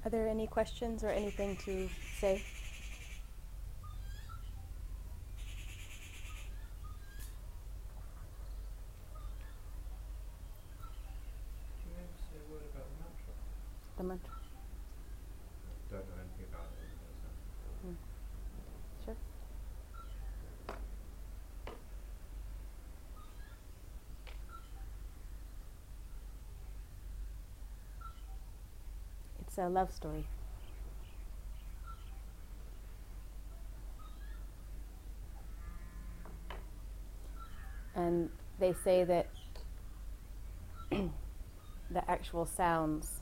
Are there any questions or anything to say? Can you maybe say a word about the mantra? The mantra. I don't know anything about it. Sure. It's a love story. And they say that the actual sounds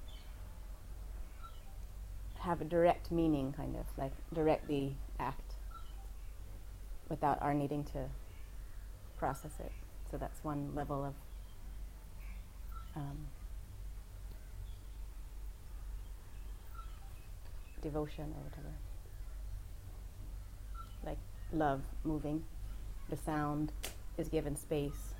have a direct meaning, kind of, like directly act without our needing to process it. So that's one level of devotion or whatever. Like love moving, the sound is given space,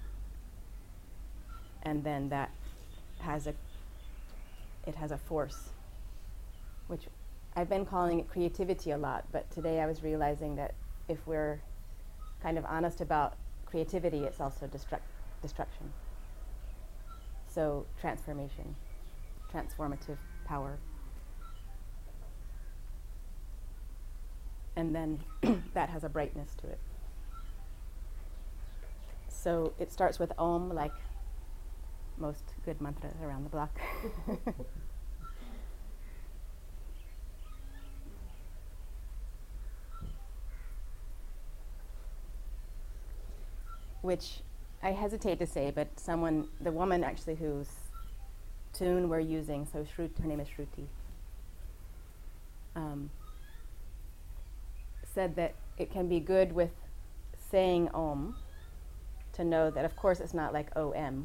and then that has a force, which I've been calling it creativity a lot, but today I was realizing that if we're kind of honest about creativity, it's also destruction. So transformation, transformative power. And then that has a brightness to it. So it starts with Om, like most good mantras around the block. Which I hesitate to say, but the woman actually whose tune we're using, so her name is Shruti, said that it can be good with saying Om to know that, of course, it's not like O-M,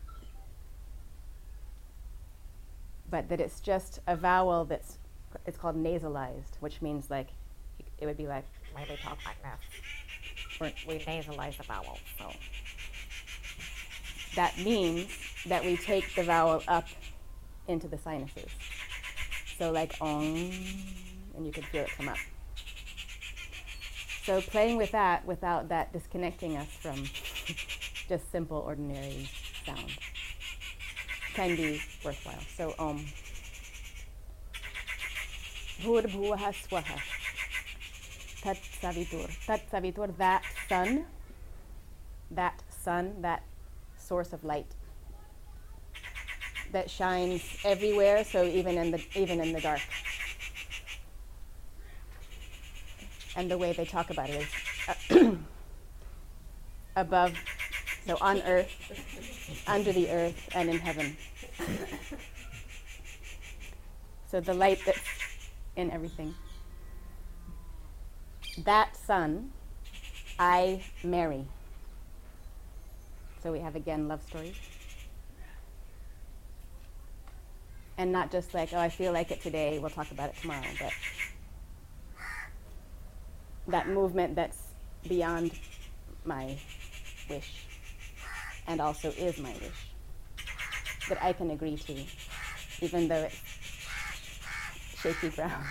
but that it's just a vowel it's called nasalized, which means like, it would be like, Why they talk like this? We nasalize the vowel, so. That means that we take the vowel up into the sinuses. So like Om, and you can feel it come up. So playing with that without that disconnecting us from just simple, ordinary sound can be worthwhile. So Om. Bhur-bhuvah swaha. Tat savitur. Tat savitur, that sun, that source of light that shines everywhere, so even in the dark. And the way they talk about it is above, so on earth, under the earth, and in heaven. So the light that's in everything. That sun, I marry. So we have again love story. And not just like, oh, I feel like it today, we'll talk about it tomorrow, but that movement that's beyond my wish and also is my wish, that I can agree to, even though it's shaky ground.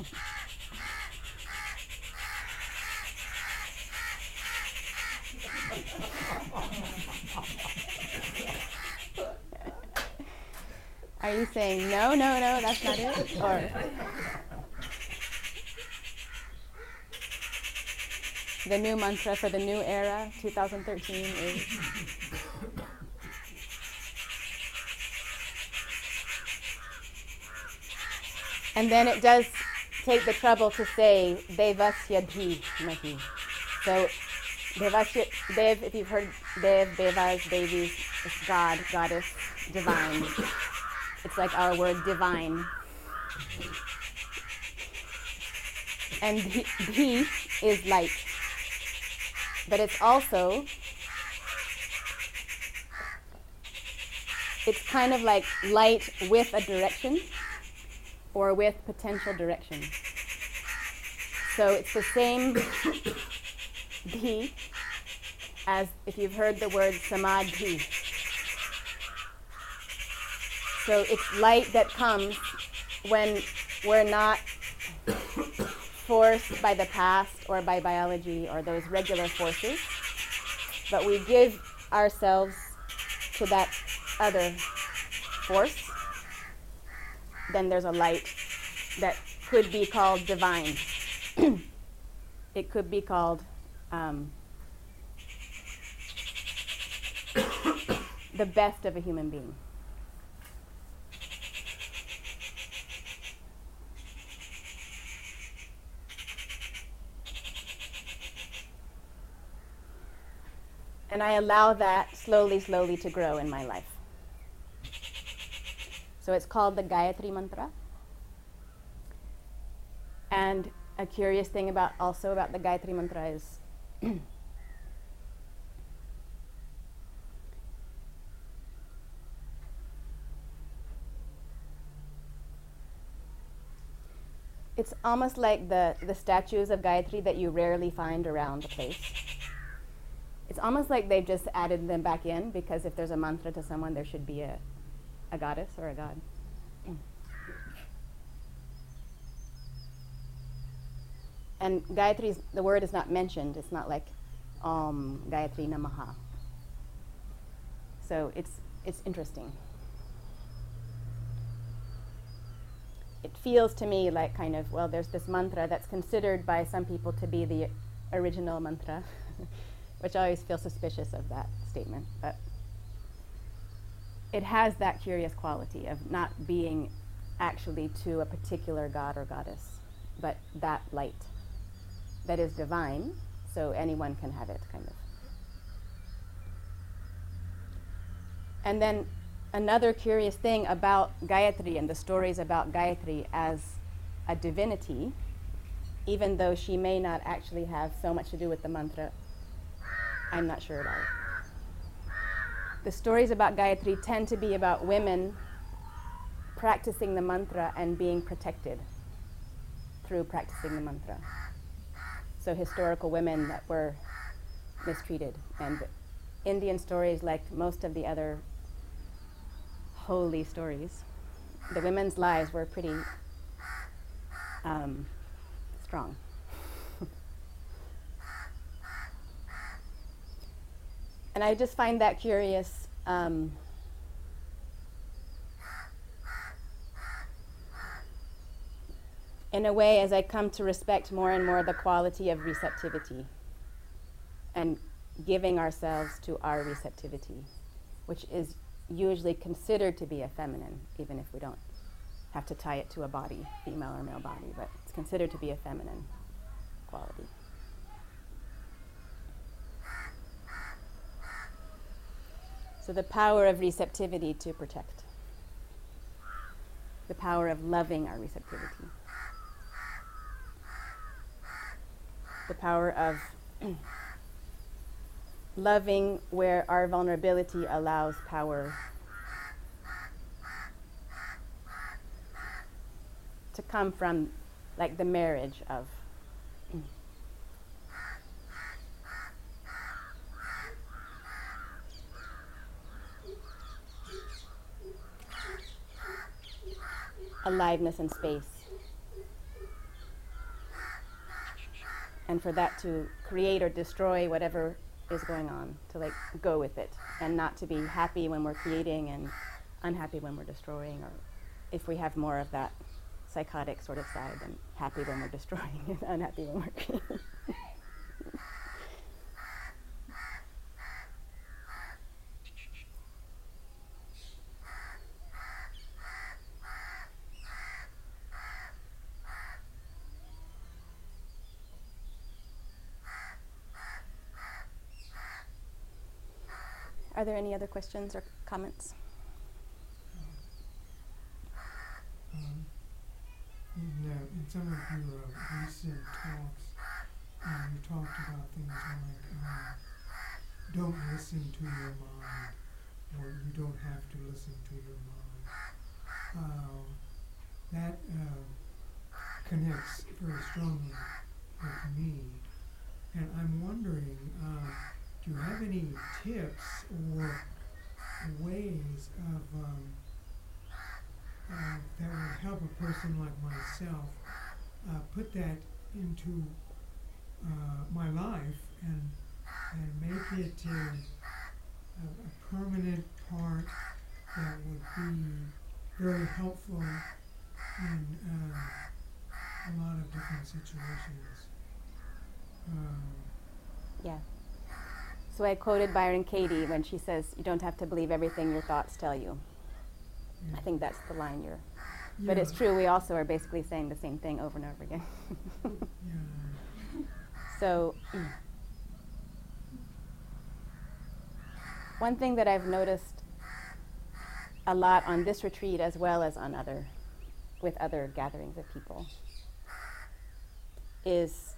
Are you saying, no, that's not it? Or the new mantra for the new era, 2013, is and then it does take the trouble to say Devasya Dhi Mahi. So Devasya, Dev, if you've heard Dev, Devas, Devis, it's God, goddess, divine. It's like our word divine. And Dhi is light. But it's also, it's kind of like light with a direction or with potential direction. So it's the same Dhi as if you've heard the word Samadhi. So it's light that comes when we're not forced by the past or by biology or those regular forces, but we give ourselves to that other force, then there's a light that could be called divine. It could be called the best of a human being. And I allow that slowly to grow in my life. So it's called the Gayatri Mantra. And a curious thing about the Gayatri Mantra is it's almost like the statues of Gayatri that you rarely find around the place. It's almost like they've just added them back in, because if there's a mantra to someone, there should be a goddess or a god. And Gayatri, the word is not mentioned. It's not like Gayatri Namaha. So it's interesting. It feels to me like kind of, well, there's this mantra that's considered by some people to be the original mantra, which I always feel suspicious of that statement. But it has that curious quality of not being actually to a particular god or goddess, but that light that is divine, so anyone can have it, kind of. And then another curious thing about Gayatri and the stories about Gayatri as a divinity, even though she may not actually have so much to do with the mantra, I'm not sure about it. The stories about Gayatri tend to be about women practicing the mantra and being protected through practicing the mantra. So historical women that were mistreated. And Indian stories, like most of the other holy stories, the women's lives were pretty strong. And I just find that curious. In a way, as I come to respect more and more the quality of receptivity and giving ourselves to our receptivity, which is usually considered to be a feminine, even if we don't have to tie it to a body, female or male body, but it's considered to be a feminine quality. So the power of receptivity to protect, the power of loving our receptivity, the power of loving where our vulnerability allows power to come from, like the marriage of aliveness and space. And for that to create or destroy whatever is going on, to like go with it, and not to be happy when we're creating and unhappy when we're destroying, or if we have more of that psychotic sort of side, then happy when we're destroying and unhappy when we're creating. Are there any other questions or comments? In some of your recent talks, you talked about things like don't listen to your mind, or you don't have to listen to your mind. That connects very strongly with me, and I'm wondering, do you have any tips or ways of that will help of a person like myself, put that into my life and make it a permanent part that would be very helpful in a lot of different situations. Yeah. So I quoted Byron Katie when she says, "You don't have to believe everything your thoughts tell you." Yeah. I think that's the line you're. Yeah. But it's true, we also are basically saying the same thing over and over again. Yeah. So, one thing that I've noticed a lot on this retreat as well as on with other gatherings of people is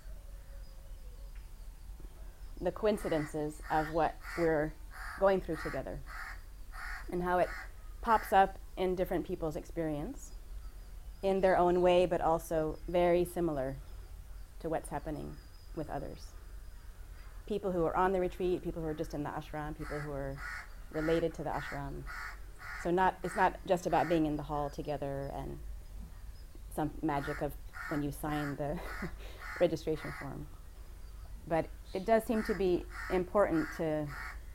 the coincidences of what we're going through together and how it pops up in different people's experience in their own way, but also very similar to what's happening with others. People who are on the retreat, people who are just in the ashram, people who are related to the ashram. So it's not just about being in the hall together and some magic of when you sign the registration form. But it does seem to be important to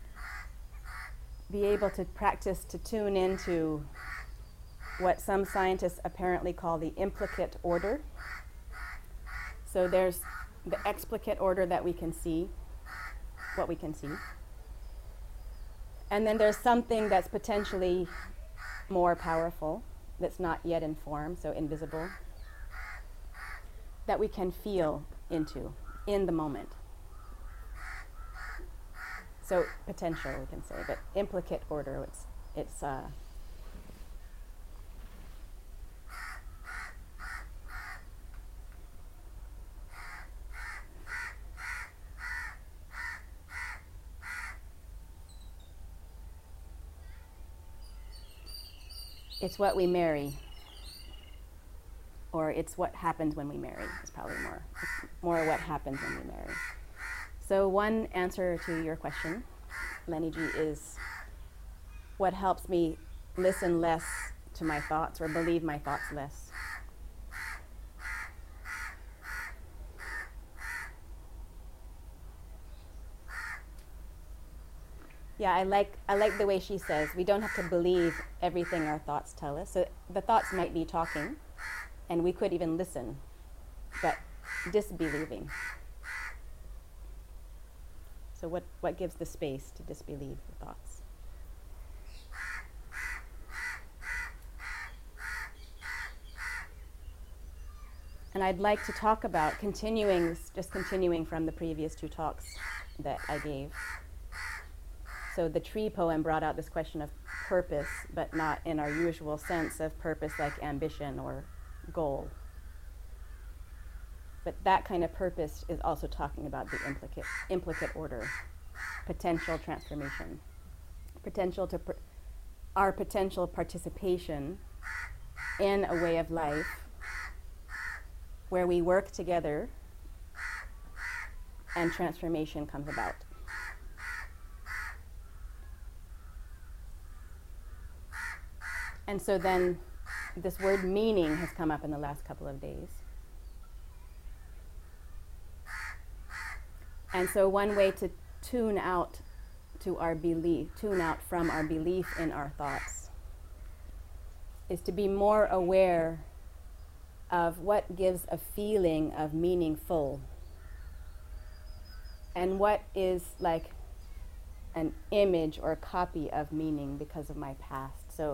be able to practice to tune into what some scientists apparently call the implicate order. So there's the explicate order that we can see, what we can see. And then there's something that's potentially more powerful, that's not yet in form, so invisible, that we can feel into in the moment. So potential, we can say, but implicate order, it's it's what we marry, or it's what happens when we marry. It's probably more what happens when we marry. So one answer to your question, Lenny G, is what helps me listen less to my thoughts or believe my thoughts less. Yeah, I like the way she says we don't have to believe everything our thoughts tell us. So the thoughts might be talking, and we could even listen, but disbelieving. So what gives the space to disbelieve the thoughts? And I'd like to talk about continuing from the previous two talks that I gave. So the tree poem brought out this question of purpose, but not in our usual sense of purpose like ambition or goal. But that kind of purpose is also talking about the implicate order, potential transformation, our potential participation in a way of life where we work together and transformation comes about. And so then this word meaning has come up in the last couple of days. And so one way to tune out from our belief in our thoughts is to be more aware of what gives a feeling of meaningful and what is like an image or a copy of meaning because of my past. So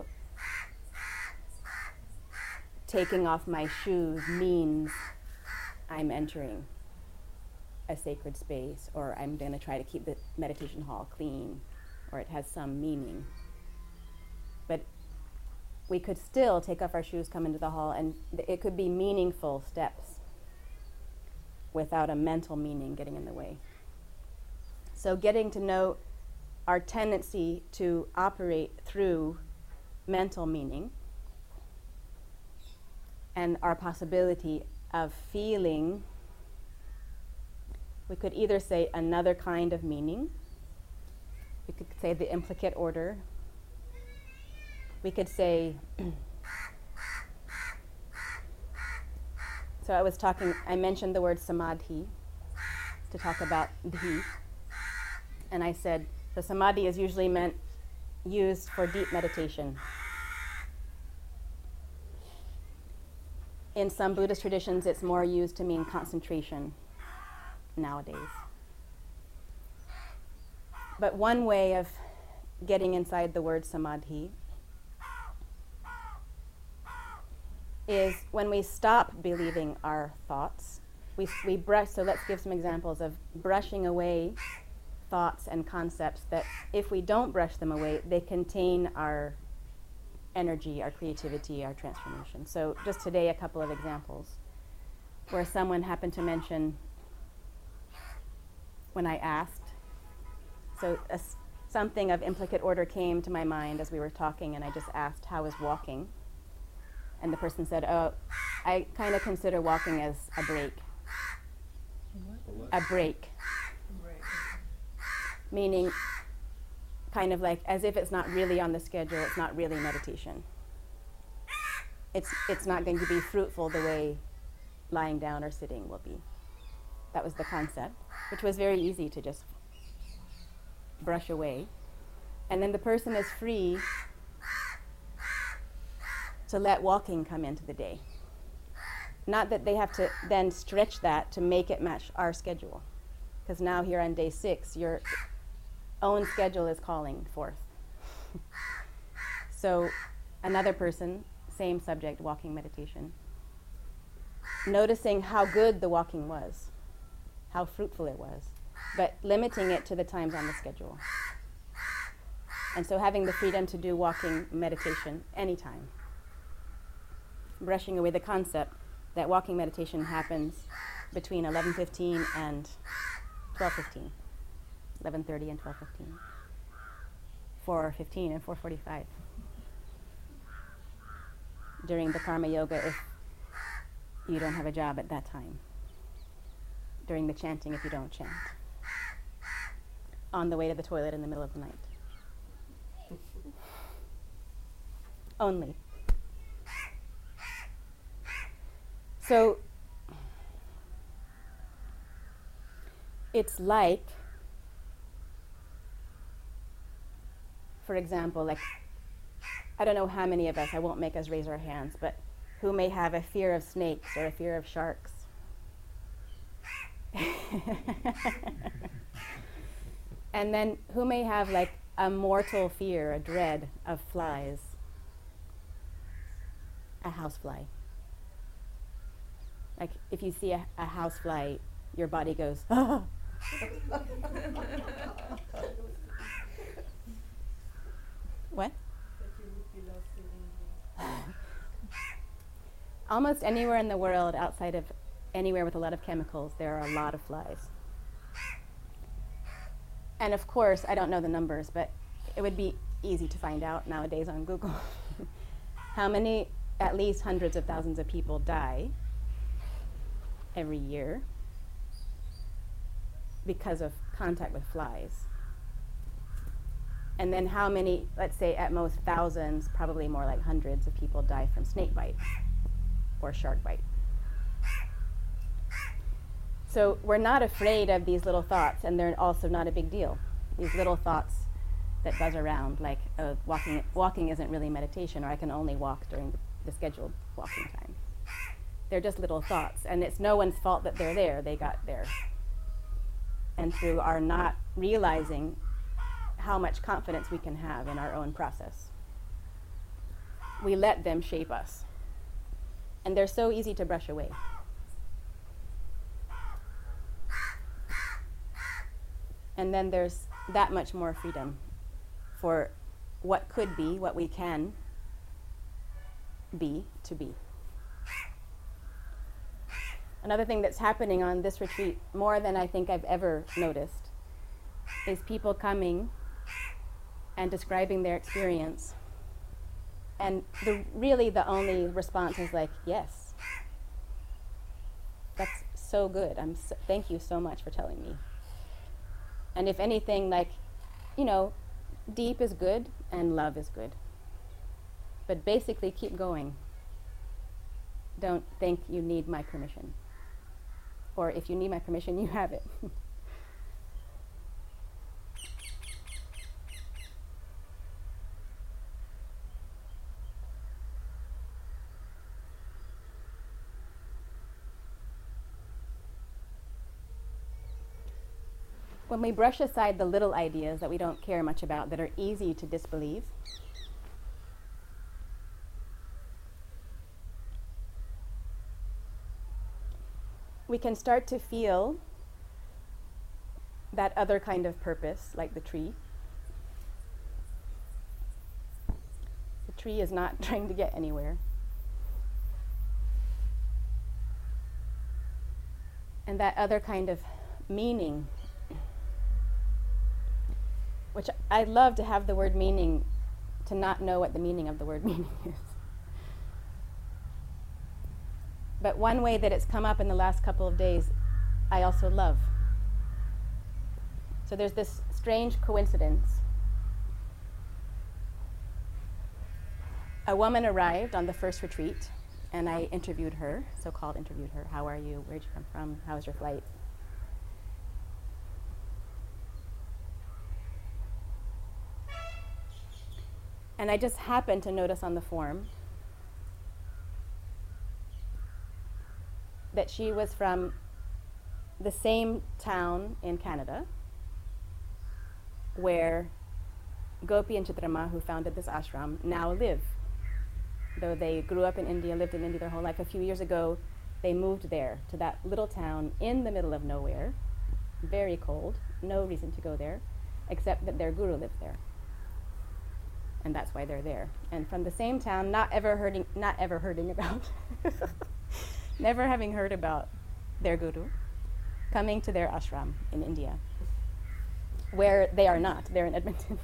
taking off my shoes means I'm entering a sacred space, or I'm going to try to keep the meditation hall clean, or it has some meaning. But we could still take off our shoes, come into the hall, and it could be meaningful steps without a mental meaning getting in the way. So getting to know our tendency to operate through mental meaning and our possibility of feeling, we could either say another kind of meaning, we could say the implicate order, we could say So I mentioned the word samadhi to talk about dhi. And I said the samadhi is usually used for deep meditation. In some Buddhist traditions, it's more used to mean concentration nowadays. But one way of getting inside the word samadhi is when we stop believing our thoughts, we brush. So let's give some examples of brushing away thoughts and concepts that if we don't brush them away, they contain our energy, our creativity, our transformation. So just today, a couple of examples where someone happened to mention when I asked, so something of implicate order came to my mind as we were talking, and I just asked, how is walking? And the person said, oh, I kind of consider walking as a break. A break. Meaning kind of like as if it's not really on the schedule, it's not really meditation. It's not going to be fruitful the way lying down or sitting will be. That was the concept, which was very easy to just brush away. And then the person is free to let walking come into the day. Not that they have to then stretch that to make it match our schedule. Because now here on day 6, your own schedule is calling forth. So another person, same subject, walking meditation, noticing how good the walking was, how fruitful it was, but limiting it to the times on the schedule. And so having the freedom to do walking meditation anytime. Brushing away the concept that walking meditation happens between 11:15 and 12:15, 11:30 and 12:15, 4:15 and 4:45. During the karma yoga, if you don't have a job at that time. During the chanting, if you don't chant. On the way to the toilet in the middle of the night. Only. So it's like, for example, like, I don't know how many of us, I won't make us raise our hands, but who may have a fear of snakes or a fear of sharks. And then who may have like a mortal fear, a dread of flies, a housefly. Like if you see a housefly, your body goes, ah. What? Almost anywhere in the world outside of anywhere with a lot of chemicals, there are a lot of flies. And of course, I don't know the numbers, but it would be easy to find out nowadays on Google how many, at least hundreds of thousands of people die every year because of contact with flies. And then how many, let's say at most thousands, probably more like hundreds of people die from snake bite or shark bite. So we're not afraid of these little thoughts, and they're also not a big deal. These little thoughts that buzz around, like walking isn't really meditation, or I can only walk during the scheduled walking time. They're just little thoughts, and it's no one's fault that they're there. They got there. And through our not realizing how much confidence we can have in our own process, we let them shape us. And they're so easy to brush away. And then there's that much more freedom for what could be, what we can be, to be. Another thing that's happening on this retreat, more than I think I've ever noticed, is people coming and describing their experience. And really the only response is like, yes. That's so good. Thank you so much for telling me. And if anything, like, deep is good and love is good. But basically keep going. don't think you need my permission. Or if you need my permission, you have it. When we brush aside the little ideas that we don't care much about, that are easy to disbelieve, we can start to feel that other kind of purpose, like the tree. The tree is not trying to get anywhere. And that other kind of meaning, which I'd love to have the word meaning, to not know what the meaning of the word meaning is. But one way that it's come up in the last couple of days, I also love. So there's this strange coincidence. A woman arrived on the first retreat, and I interviewed her, so-called interviewed her. How are you? Where'd you come from? How was your flight? And I just happened to notice on the form that she was from the same town in Canada where Gopi and Chitrama, who founded this ashram, now live. Though they grew up in India, lived in India their whole life, a few years ago they moved there to that little town in the middle of nowhere, very cold, no reason to go there, except that their guru lives there. And that's why they're there. And from the same town, not ever heard about, never having heard about their guru, coming to their ashram in India, where they are not. They're in Edmonton.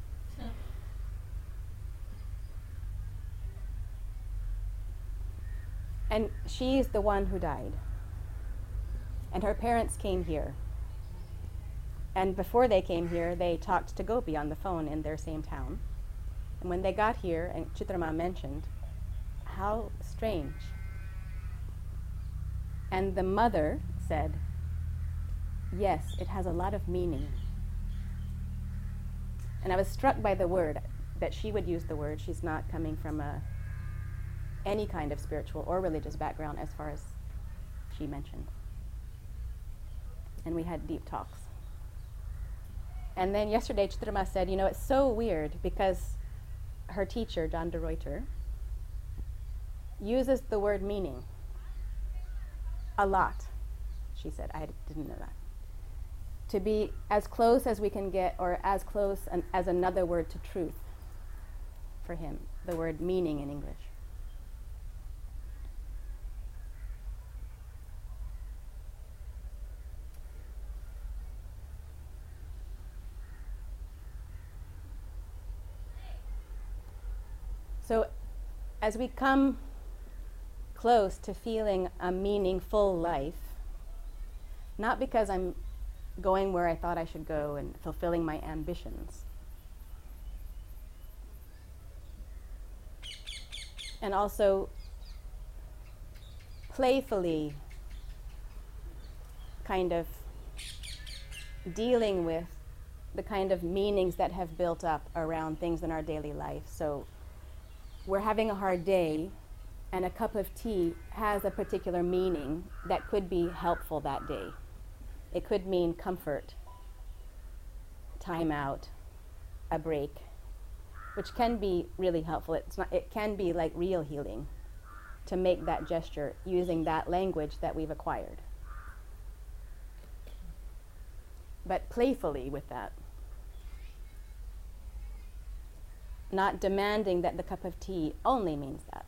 And she's the one who died. And her parents came here. And before they came here, they talked to Gopi on the phone in their same town. And when they got here, and Chitrama mentioned, how strange. And the mother said, yes, it has a lot of meaning. And I was struck by the word, that she would use the word. She's not coming from any kind of spiritual or religious background, as far as she mentioned. And we had deep talks. And then yesterday, Chitrama said, you know, it's so weird because her teacher, John de Ruyter, uses the word meaning a lot, she said. I didn't know that. To be as close as we can get, or as close as another word to truth for him, the word meaning in English. So as we come close to feeling a meaningful life, not because I'm going where I thought I should go and fulfilling my ambitions, and also playfully kind of dealing with the kind of meanings that have built up around things in our daily life. So we're having a hard day, and a cup of tea has a particular meaning that could be helpful that day. It could mean comfort, time out, a break, which can be really helpful. It can be like real healing to make that gesture using that language that we've acquired. But playfully with that. Not demanding that the cup of tea only means that.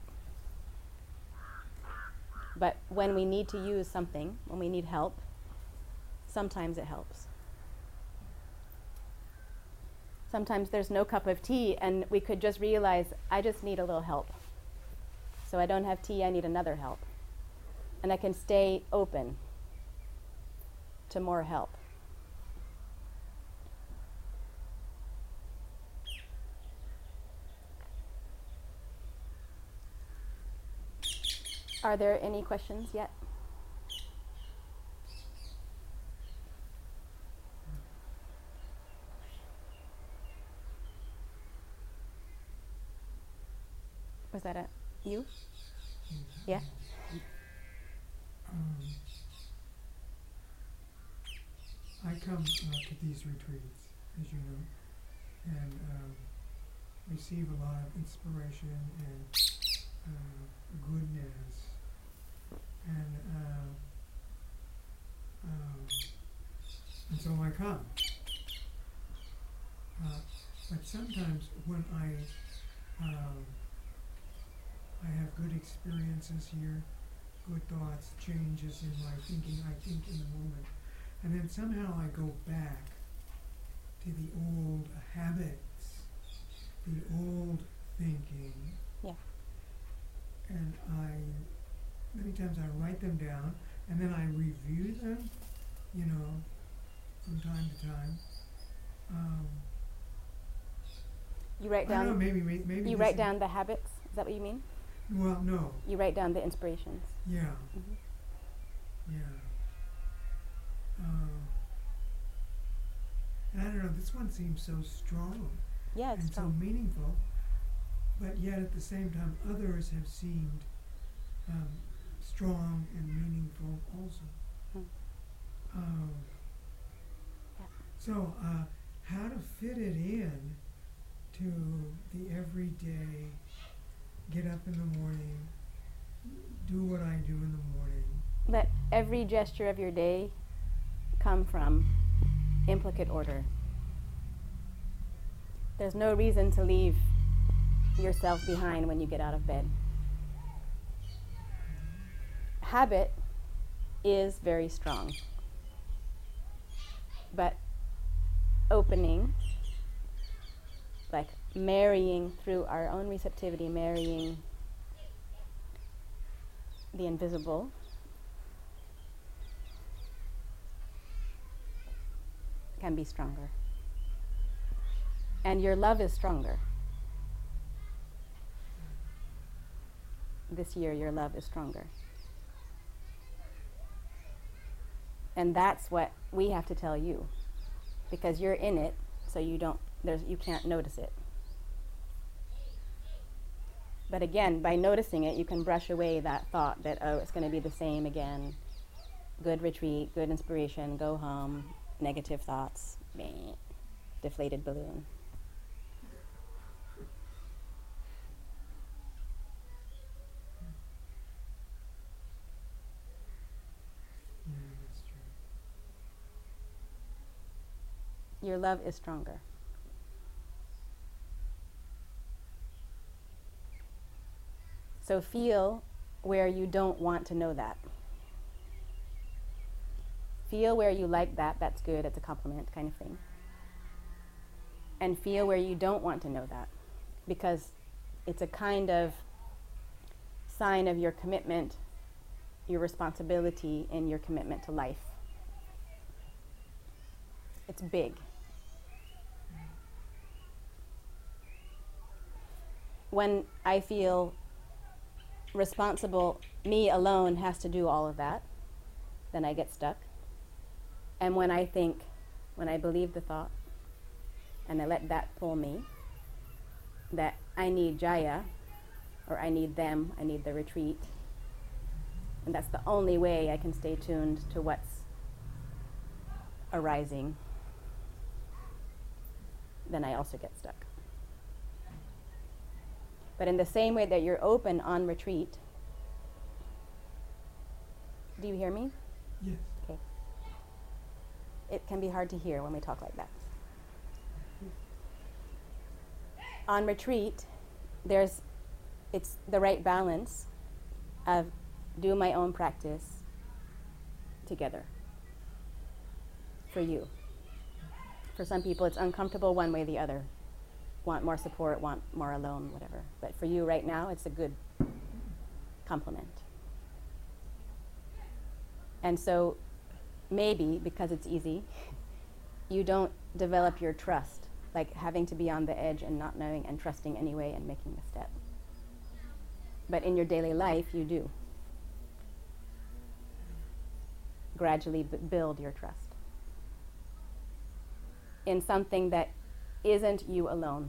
But when we need to use something, when we need help, sometimes it helps. Sometimes there's no cup of tea and we could just realize, I just need a little help. So I don't have tea, I need another help. And I can stay open to more help. Are there any questions yet? Was that a you? Yeah? I come to these retreats, as you know, and receive a lot of inspiration and goodness, and so I come. But sometimes when I have good experiences here, good thoughts, changes in my thinking, I think in the moment. And then somehow I go back to the old habits, the old thinking. Yeah. And many times I write them down, and then I review them, from time to time. You write I don't know, down. maybe You write down the habits. Is that what you mean? Well, no. You write down the inspirations. Yeah. Mm-hmm. Yeah. And I don't know, this one seems so strong Yeah, it's and strong. so meaningful, but yet at the same time others have seemed strong and meaningful also. Hmm. Yeah. So how to fit it in to the everyday, get up in the morning, do what I do in the morning. Let every gesture of your day come from implicate order. There's no reason to leave yourself behind when you get out of bed. Habit is very strong, but opening, like marrying through our own receptivity, marrying the invisible, can be stronger. And your love is stronger. This year, your love is stronger. And that's what we have to tell you, because you're in it, so you can't notice it. But again, by noticing it, you can brush away that thought that, oh, it's going to be the same again. Good retreat, good inspiration, go home, negative thoughts, meh, deflated balloon. Yeah, that's true. Your love is stronger. So feel where you don't want to know that. Feel where you like that, that's good, it's a compliment kind of thing. And feel where you don't want to know that, because it's a kind of sign of your commitment, your responsibility, and your commitment to life. It's big. When I feel responsible, me alone has to do all of that, then I get stuck. And when I believe the thought, and I let that pull me, that I need Jaya, or I need them, I need the retreat, and that's the only way I can stay tuned to what's arising, then I also get stuck. But in the same way that you're open on retreat, do you hear me? Yes. Okay. It can be hard to hear when we talk like that. On retreat, it's the right balance of do my own practice together for you. For some people, it's uncomfortable one way or the other. Want more support, want more alone, whatever. But for you right now, it's a good complement. And so maybe, because it's easy, you don't develop your trust, like having to be on the edge and not knowing and trusting anyway and making the step. But in your daily life, you do. gradually build your trust in something that isn't you alone,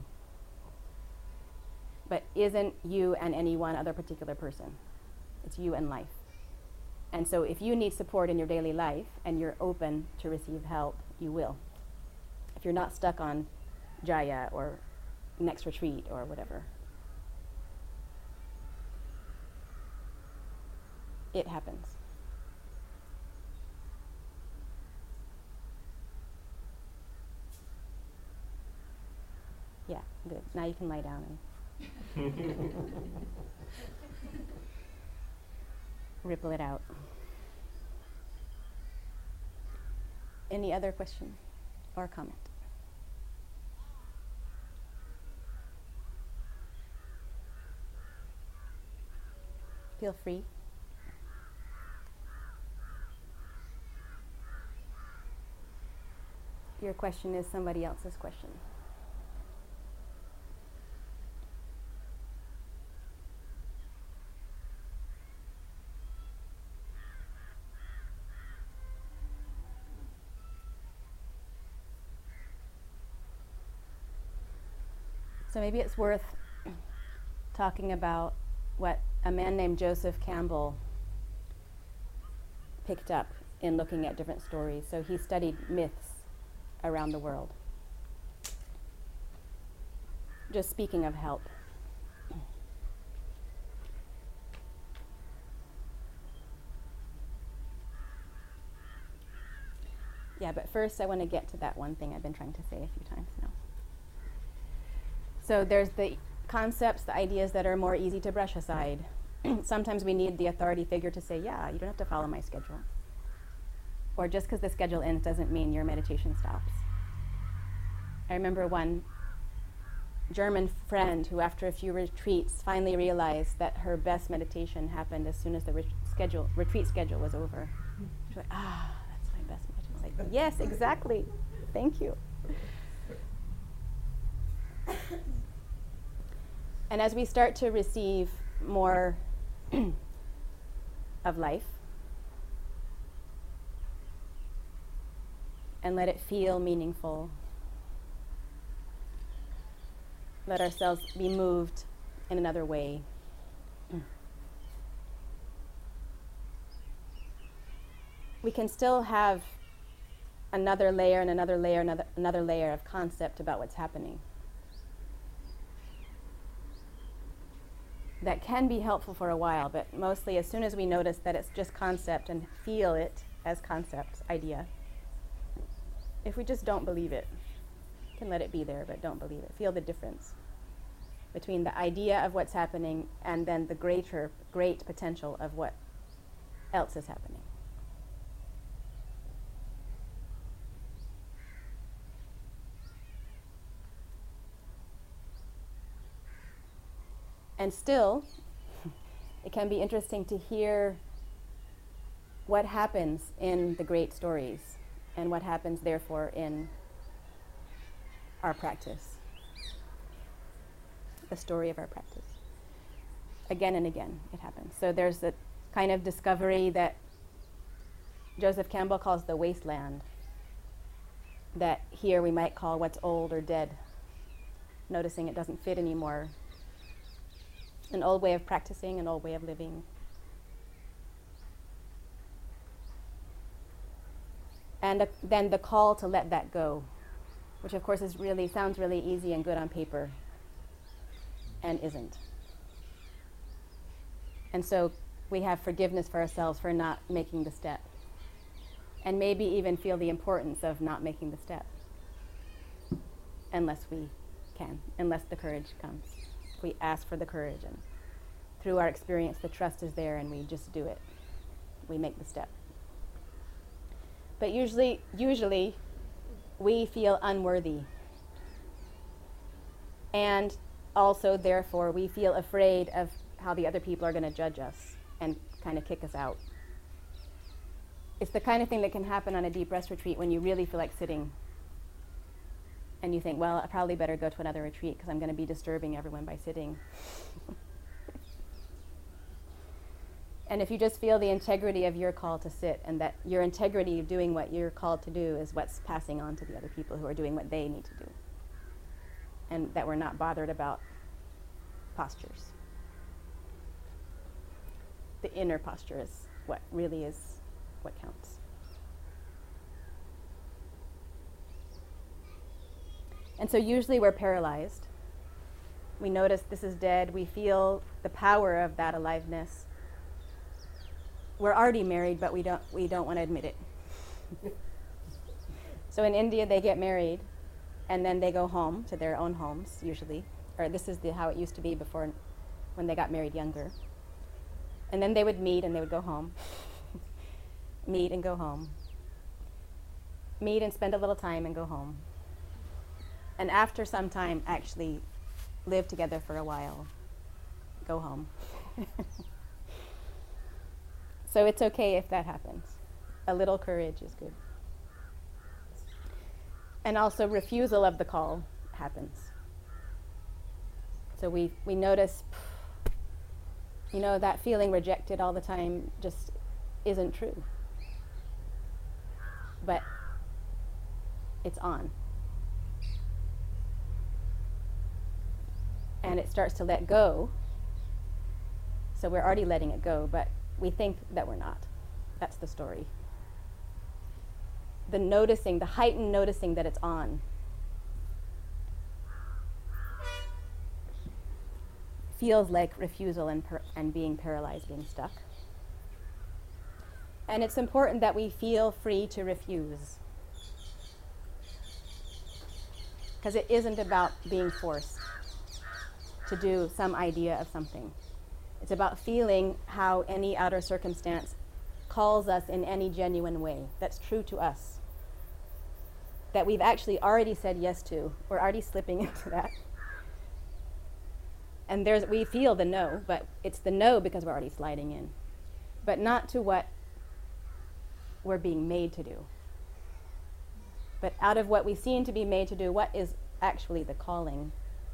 but isn't you and any one other particular person. It's you and life. And so if you need support in your daily life and you're open to receive help, you will. If you're not stuck on Jaya or next retreat or whatever. It happens. Yeah, good. Now you can lie down and ripple it out. Any other question or comment? Feel free. Your question is somebody else's question. So maybe it's worth talking about what a man named Joseph Campbell picked up in looking at different stories. So he studied myths around the world. Just speaking of help. Yeah, but first I want to get to that one thing I've been trying to say a few times now. So there's the concepts, the ideas that are more easy to brush aside. Sometimes we need the authority figure to say, yeah, you don't have to follow my schedule. Or just because the schedule ends doesn't mean your meditation stops. I remember one German friend who, after a few retreats, finally realized that her best meditation happened as soon as the retreat schedule was over. She's like, that's my best meditation. It's like, yes, exactly. Thank you. And as we start to receive more of life and let it feel meaningful, let ourselves be moved in another way. We can still have another layer and another layer, another layer of concept about what's happening. That can be helpful for a while, but mostly as soon as we notice that it's just concept and feel it as concept, idea, if we just don't believe it, can let it be there, but don't believe it. Feel the difference between the idea of what's happening and then the great potential of what else is happening. And still, it can be interesting to hear what happens in the great stories and what happens, therefore, in our practice, the story of our practice. Again and again, it happens. So there's a kind of discovery that Joseph Campbell calls the wasteland, that here we might call what's old or dead, noticing it doesn't fit anymore. An old way of practicing, an old way of living. And then the call to let that go, which of course sounds really easy and good on paper, and isn't. And so we have forgiveness for ourselves for not making the step, and maybe even feel the importance of not making the step, unless the courage comes. We ask for the courage, and through our experience the trust is there, and we just do it. We make the step. But usually we feel unworthy, and also therefore we feel afraid of how the other people are going to judge us and kind of kick us out. It's the kind of thing that can happen on a deep rest retreat when you really feel like sitting and you think, well, I probably better go to another retreat because I'm going to be disturbing everyone by sitting. And if you just feel the integrity of your call to sit, and that your integrity of doing what you're called to do is what's passing on to the other people who are doing what they need to do. And that we're not bothered about postures. The inner posture is what really is what counts. And so usually we're paralyzed. We notice this is dead. We feel the power of that aliveness. We're already married, but we don't want to admit it. So in India, they get married, and then they go home to their own homes, usually. Or this is how it used to be before, when they got married younger. And then they would meet, and they would go home. Meet and go home. Meet and spend a little time and go home. And after some time, actually live together for a while. Go home. So it's okay if that happens. A little courage is good. And also refusal of the call happens. So we notice, that feeling rejected all the time just isn't true. But it's on. And it starts to let go. So we're already letting it go, but we think that we're not. That's the story. The noticing, the heightened noticing that it's on, feels like refusal and being paralyzed, being stuck. And it's important that we feel free to refuse. Because it isn't about being forced to do some idea of something. It's about feeling how any outer circumstance calls us in any genuine way that's true to us, that we've actually already said yes to. We're already slipping into that. And we feel the no, but it's the no because we're already sliding in, but not to what we're being made to do. But out of what we seem to be made to do, what is actually the calling?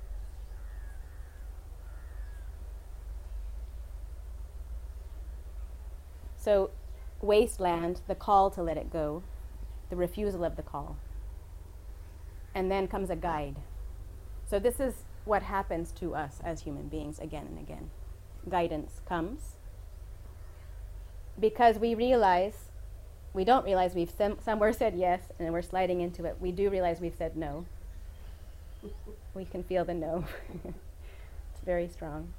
So, wasteland, the call to let it go, the refusal of the call. And then comes a guide. So this is what happens to us as human beings again and again. Guidance comes because we don't realize we've somewhere said yes and then we're sliding into it. We do realize we've said no. We can feel the no. It's very strong.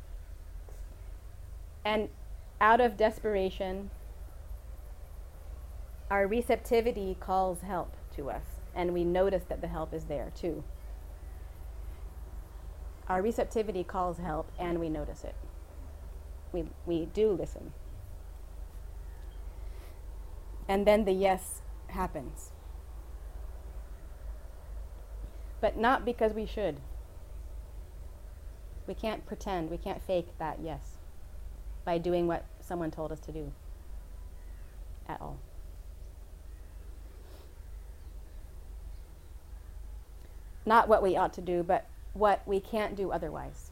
And out of desperation, our receptivity calls help to us, and we notice that the help is there too. Our receptivity calls help, and we notice it. We do listen. And then the yes happens. But not because we should. We can't pretend, we can't fake that yes by doing what someone told us to do at all. Not what we ought to do, but what we can't do otherwise.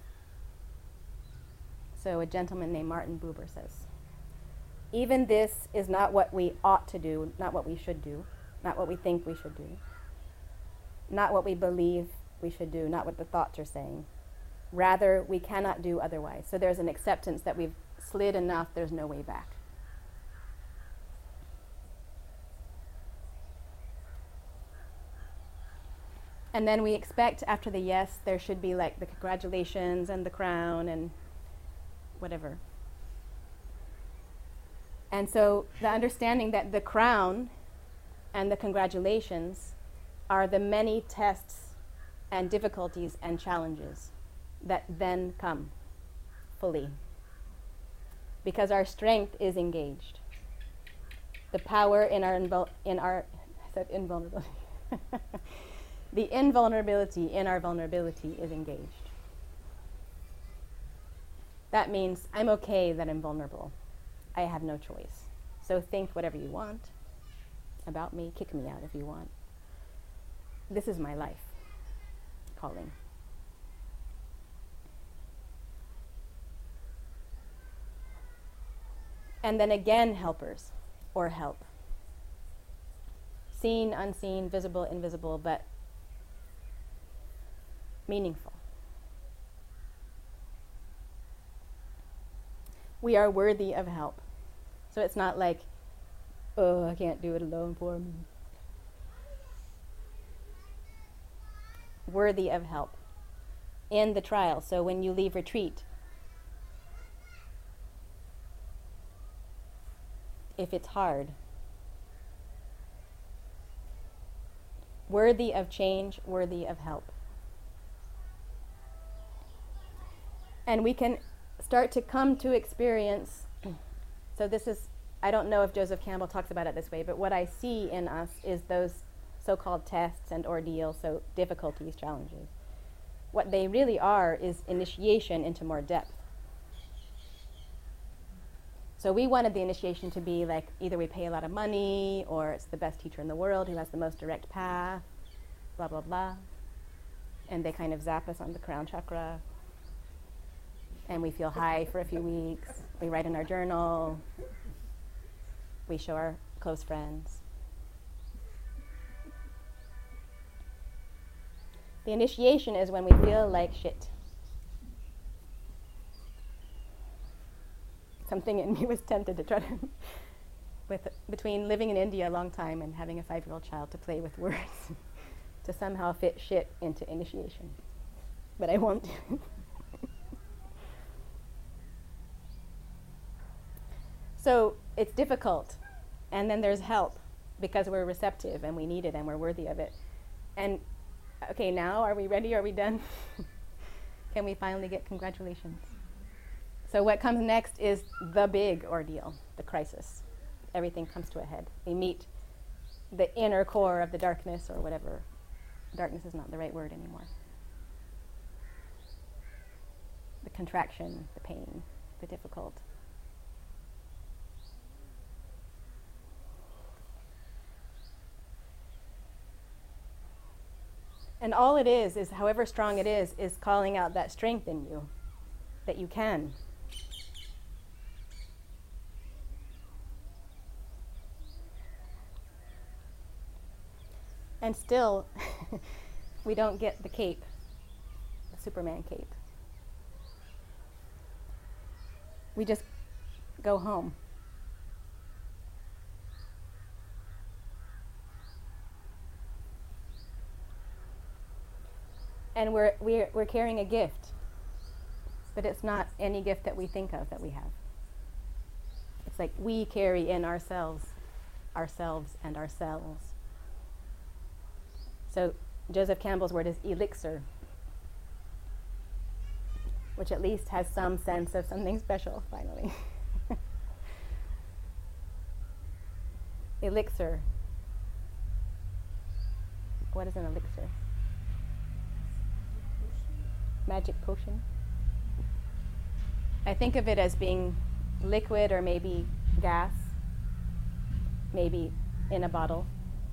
So a gentleman named Martin Buber says, even this is not what we ought to do, not what we should do, not what we think we should do, not what we believe we should do, not what the thoughts are saying. Rather, we cannot do otherwise. So there's an acceptance that we've slid enough, there's no way back. And then we expect after the yes, there should be like the congratulations and the crown and whatever. And so the understanding that the crown and the congratulations are the many tests and difficulties and challenges that then come fully. Because our strength is engaged. The power in our invulnerability. The invulnerability in our vulnerability is engaged. That means I'm okay that I'm vulnerable. I have no choice. So think whatever you want about me. Kick me out if you want. This is my life calling. And then again, helpers or help. Seen, unseen, visible, invisible, but meaningful. We are worthy of help. So it's not like, oh, I can't do it alone for me. Worthy of help in the trial. So when you leave retreat, if it's hard, worthy of change, worthy of help. And we can start to come to experience, so this is, I don't know if Joseph Campbell talks about it this way, but what I see in us is those so-called tests and ordeals, so difficulties, challenges. What they really are is initiation into more depth. So we wanted the initiation to be like, either we pay a lot of money, or it's the best teacher in the world who has the most direct path, blah, blah, blah. And they kind of zap us on the crown chakra. And we feel high for a few weeks. We write in our journal. We show our close friends. The initiation is when we feel like shit. Something in me was tempted to try to, between living in India a long time and having a 5-year-old child, to play with words, to somehow fit shit into initiation. But I won't. So it's difficult, and then there's help, because we're receptive and we need it and we're worthy of it. And okay, now are we ready? Are we done? Can we finally get congratulations? So what comes next is the big ordeal, the crisis. Everything comes to a head. We meet the inner core of the darkness, or whatever. Darkness is not the right word anymore. The contraction, the pain, the difficult. And all it is, however strong it is calling out that strength in you, that you can. And still, we don't get the cape, the Superman cape. We just go home. And we're carrying a gift, but it's not any gift that we think of that we have. It's like we carry in ourselves, and ourselves. So Joseph Campbell's word is elixir, which at least has some sense of something special, finally. Elixir. What is an elixir? Magic potion. I think of it as being liquid, or maybe gas, maybe in a bottle,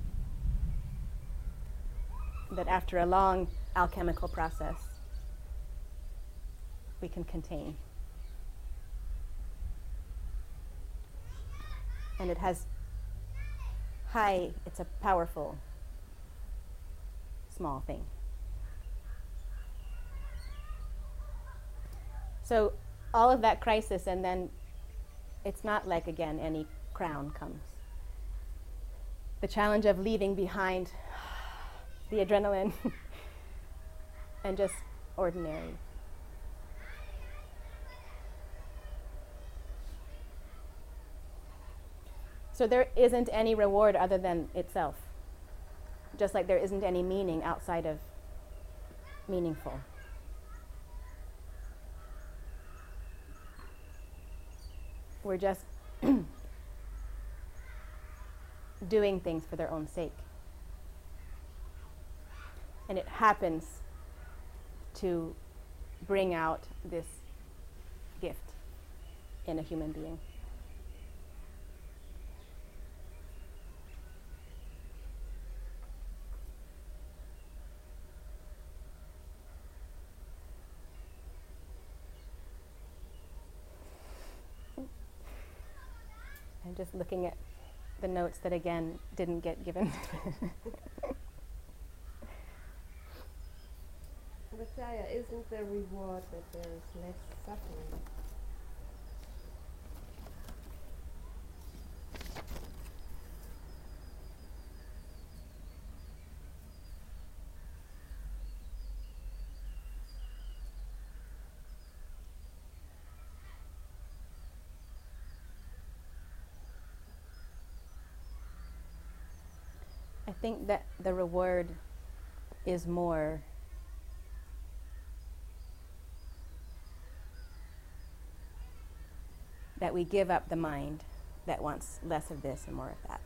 that after a long alchemical process we can contain. And it has it's a powerful small thing. So all of that crisis, and then it's not like, again, any crown comes. The challenge of leaving behind the adrenaline and just ordinary. So there isn't any reward other than itself, just like there isn't any meaning outside of meaningful. We're just doing things for their own sake. And it happens to bring out this gift in a human being. I'm just looking at the notes that again didn't get given. But Jaya, isn't the reward that there is less suffering? I think that the reward is more that we give up the mind that wants less of this and more of that.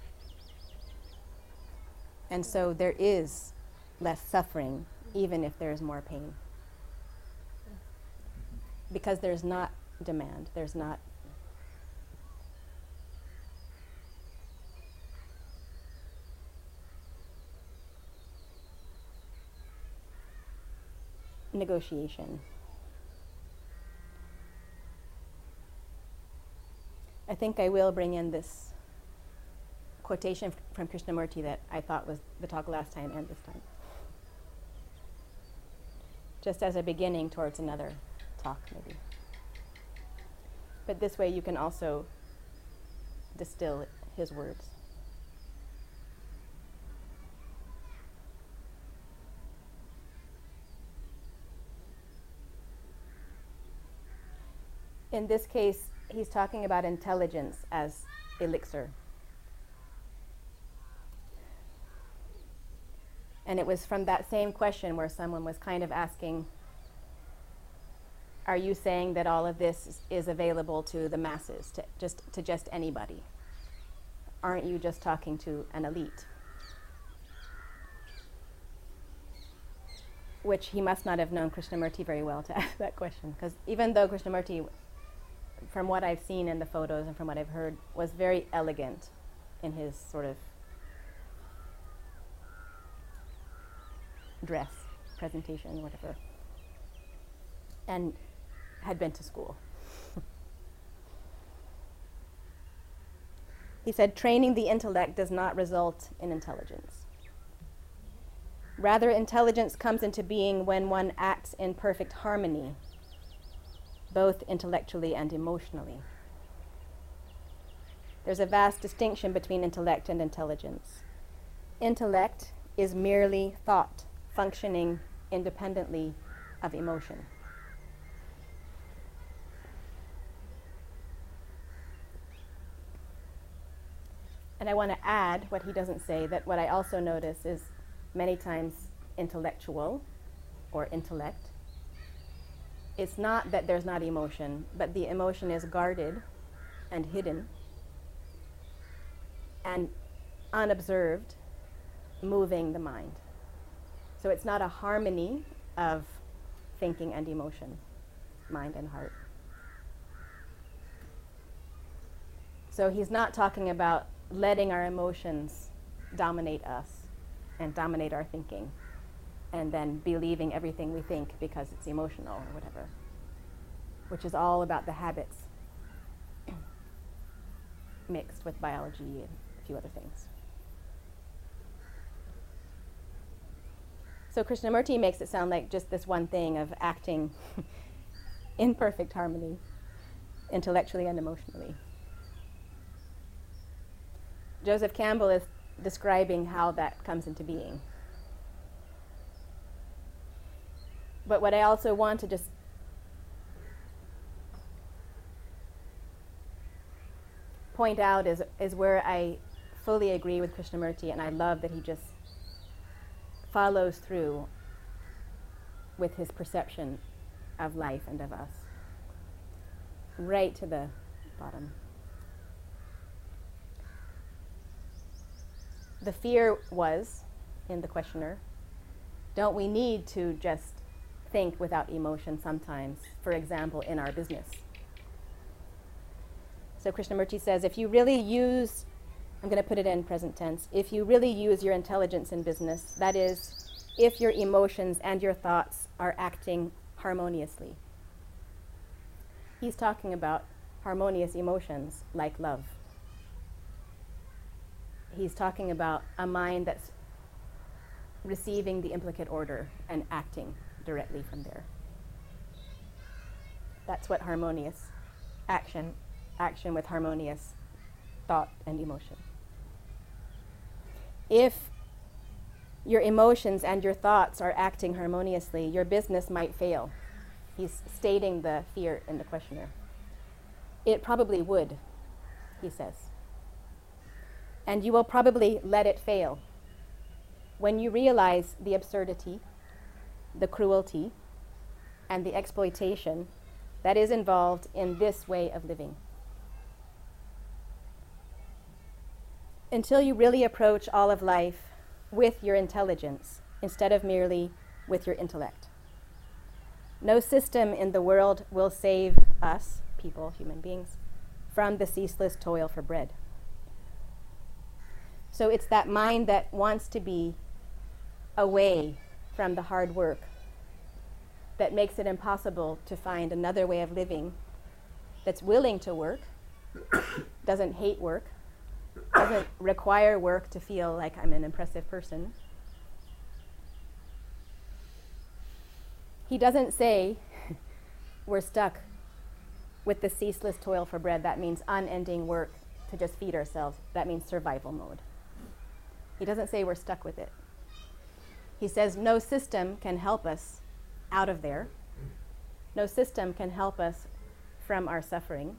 And so there is less suffering, even if there is more pain. Because there's not demand, there's not negotiation. I think I will bring in this quotation from Krishnamurti that I thought was the talk last time and this time. Just as a beginning towards another talk, maybe. But this way you can also distill his words. In this case, he's talking about intelligence as elixir. And it was from that same question where someone was kind of asking, are you saying that all of this is available to the masses, to just anybody? Aren't you just talking to an elite? Which he must not have known Krishnamurti very well to ask that question, because even though Krishnamurti, from what I've seen in the photos and from what I've heard, was very elegant in his sort of dress, presentation, whatever, and had been to school. He said, training the intellect does not result in intelligence. Rather, intelligence comes into being when one acts in perfect harmony, both intellectually and emotionally. There's a vast distinction between intellect and intelligence. Intellect is merely thought, functioning independently of emotion. And I want to add what he doesn't say, that what I also notice is many times intellectual or intellect. It's not that there's not emotion, but the emotion is guarded and hidden and unobserved, moving the mind. So it's not a harmony of thinking and emotion, mind and heart. So he's not talking about letting our emotions dominate us and dominate our thinking, and then believing everything we think because it's emotional or whatever, which is all about the habits mixed with biology and a few other things. So Krishnamurti makes it sound like just this one thing of acting in perfect harmony, intellectually and emotionally. Joseph Campbell is describing how that comes into being. But what I also want to just point out is where I fully agree with Krishnamurti, and I love that he just follows through with his perception of life and of us, right to the bottom. The fear was, in the questioner, don't we need to just think without emotion sometimes, for example, in our business? So Krishnamurti says, if you really use, I'm going to put it in present tense, if you really use your intelligence in business, that is, if your emotions and your thoughts are acting harmoniously. He's talking about harmonious emotions like love he's talking about a mind that's receiving the implicate order and acting directly from there. That's what harmonious action with harmonious thought and emotion. If your emotions and your thoughts are acting harmoniously, your business might fail. He's stating the fear in the questioner. It probably would, he says. And you will probably let it fail. When you realize the absurdity, the cruelty, and the exploitation that is involved in this way of living. Until you really approach all of life with your intelligence instead of merely with your intellect. No system in the world will save us, people, human beings, from the ceaseless toil for bread. So it's that mind that wants to be away from the hard work that makes it impossible to find another way of living that's willing to work, doesn't hate work, doesn't require work to feel like I'm an impressive person. He doesn't say we're stuck with the ceaseless toil for bread. That means unending work to just feed ourselves. That means survival mode. He doesn't say we're stuck with it. He says no system can help us out of there. No system can help us from our suffering.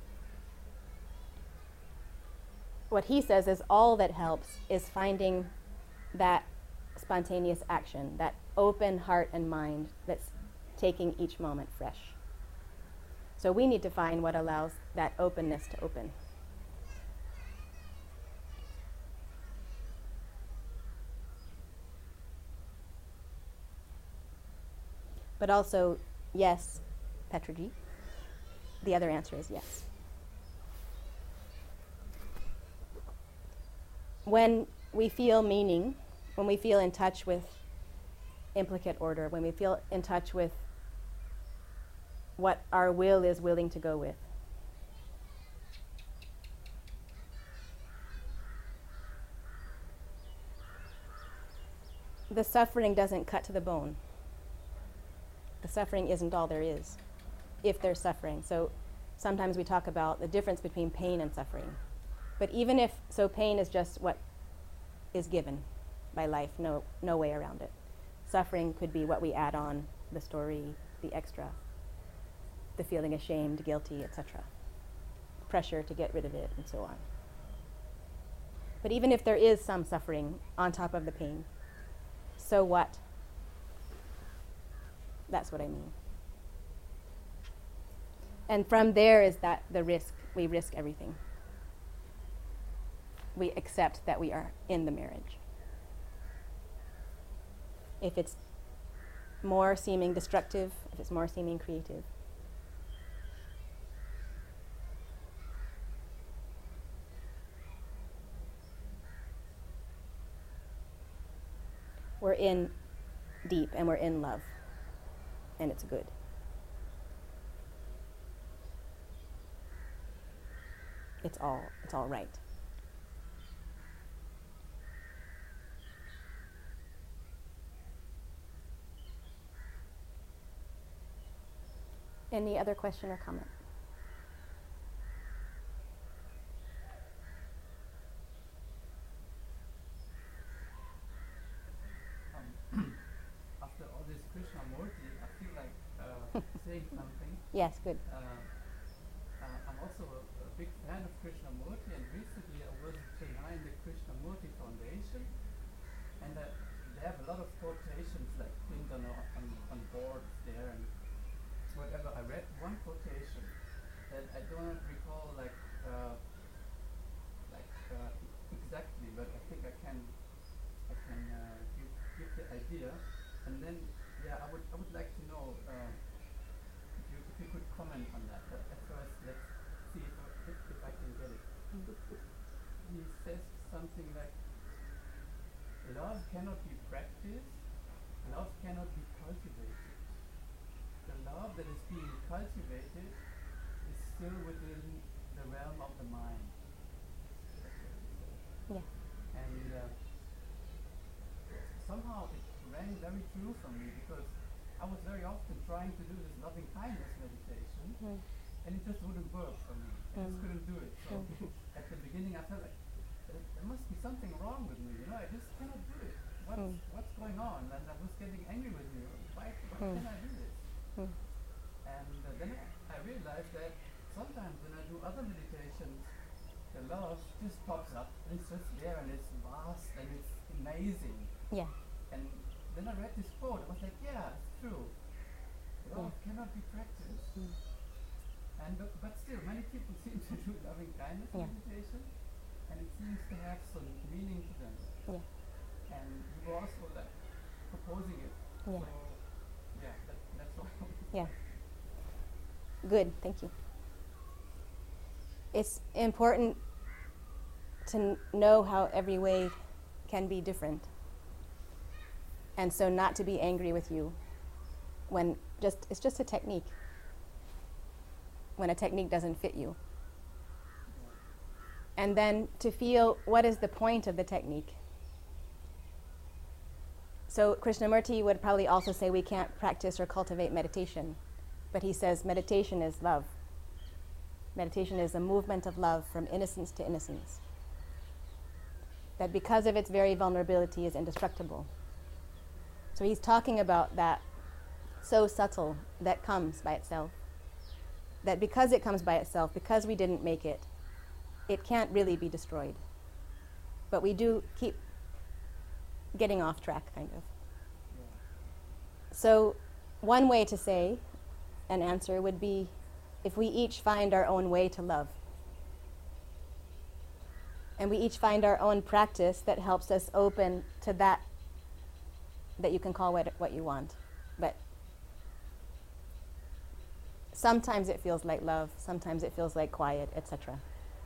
What he says is all that helps is finding that spontaneous action, that open heart and mind that's taking each moment fresh. So we need to find what allows that openness to open. But also, yes, Petraji, the other answer is yes. When we feel meaning, when we feel in touch with implicate order, when we feel in touch with what our will is willing to go with, the suffering doesn't cut to the bone. The suffering isn't all there is, if there's suffering. So sometimes we talk about the difference between pain and suffering. But even if, so pain is just what is given by life, no way around it. Suffering could be what we add on, the story, the extra, the feeling ashamed, guilty, etc. Pressure to get rid of it, and so on. But even if there is some suffering on top of the pain, so what? That's what I mean. And from there is that the risk, we risk everything. We accept that we are in the marriage. If it's more seeming destructive, if it's more seeming creative. We're in deep and we're in love, and it's good. It's all right. Any other question or comment? After all this Krishnamurti, I feel like saying something. Yes, good. I'm also a big fan of Krishnamurti, and recently I was in Chennai in the Krishnamurti Foundation, and they have a lot of quotations like pinned on boards there, and whatever. I read one quotation that I don't recall exactly, but I think I can give the idea. And then I would like to know if you could comment on that. But at first, let's see if I can get it. He says something like, love cannot be practiced, love cannot be cultivated. The love that is being cultivated is still within the realm of the mind. Yeah. And somehow it rang very true for me because I was very often trying to do this loving kindness meditation, Mm. and it just wouldn't work for me. I just Mm. couldn't do it. So at the beginning, I felt like there must be something wrong with me. I just cannot do it. What's going on? And I was getting angry with me. Why can I do this? Mm. And then I realized that sometimes when I do other meditations, the love just pops up and it's just there and it's vast and it's amazing. Yeah. And then I read this quote. I was like, yeah, it's true. Love cannot be practiced. Mm. And but still, many people seem to do loving kindness Yeah. meditation, and it seems to have some meaning to them. Yeah. And you were also like proposing it. Yeah. So yeah, that's why. Yeah. Good, thank you. It's important to know how every way can be different. And so not to be angry with you when it's just a technique. When a technique doesn't fit you. And then to feel what is the point of the technique. So Krishnamurti would probably also say we can't practice or cultivate meditation. But he says meditation is love. Meditation is a movement of love from innocence to innocence. That because of its very vulnerability is indestructible. So he's talking about that so subtle that comes by itself. That because it comes by itself, because we didn't make it, it can't really be destroyed. But we do keep getting off track, kind of. So one way to say an answer would be if we each find our own way to love. And we each find our own practice that helps us open to that you can call what you want. But sometimes it feels like love, sometimes it feels like quiet, etc.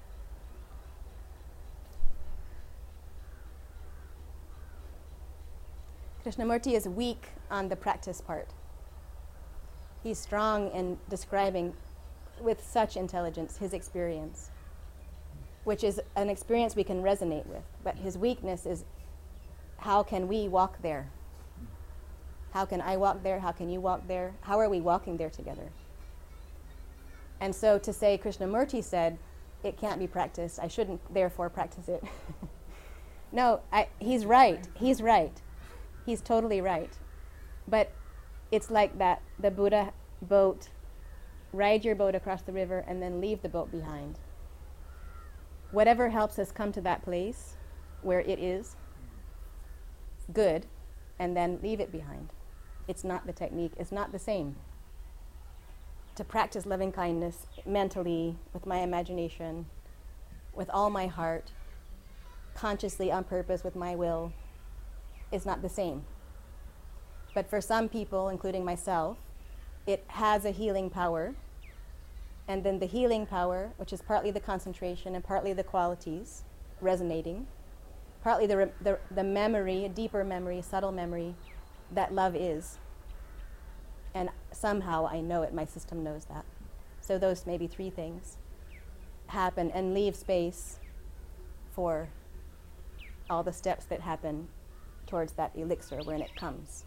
Krishnamurti is weak on the practice part. He's strong in describing with such intelligence his experience, which is an experience we can resonate with. But his weakness is how can we walk there? How can I walk there? How can you walk there? How are we walking there together? And so to say Krishnamurti said, it can't be practiced, I shouldn't therefore practice it. No, he's right. He's right. He's totally right. But it's like that, the Buddha boat, ride your boat across the river and then leave the boat behind. Whatever helps us come to that place where it is good, and then leave it behind. It's not the technique, it's not the same. To practice loving kindness mentally, with my imagination, with all my heart, consciously on purpose with my will, is not the same. But for some people, including myself, it has a healing power. And then the healing power, which is partly the concentration and partly the qualities resonating, partly the memory, a deeper memory, subtle memory, that love is. And somehow I know it, my system knows that. So those maybe three things happen and leave space for all the steps that happen towards that elixir when it comes.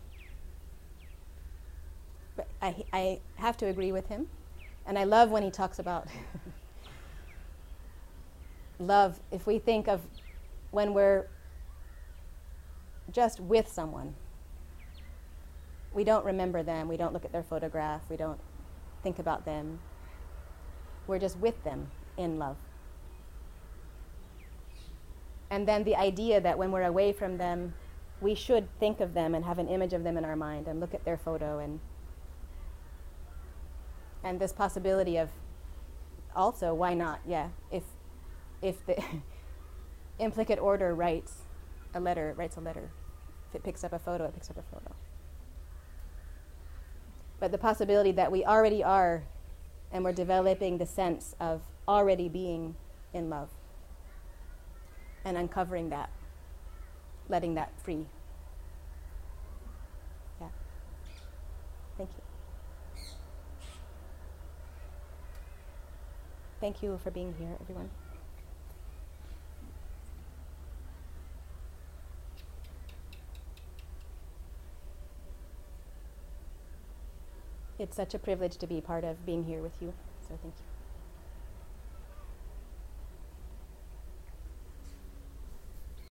But I have to agree with him. And I love when he talks about love. If we think of when we're just with someone, we don't remember them, we don't look at their photograph, we don't think about them. We're just with them in love. And then the idea that when we're away from them, we should think of them and have an image of them in our mind and look at their photo and this possibility of also, why not? Yeah, if the implicate order writes a letter. If it picks up a photo, it picks up a photo. But the possibility that we already are, and we're developing the sense of already being in love, and uncovering that, letting that free. Yeah. Thank you. Thank you for being here, everyone. It's such a privilege to be part of being here with you. So thank you.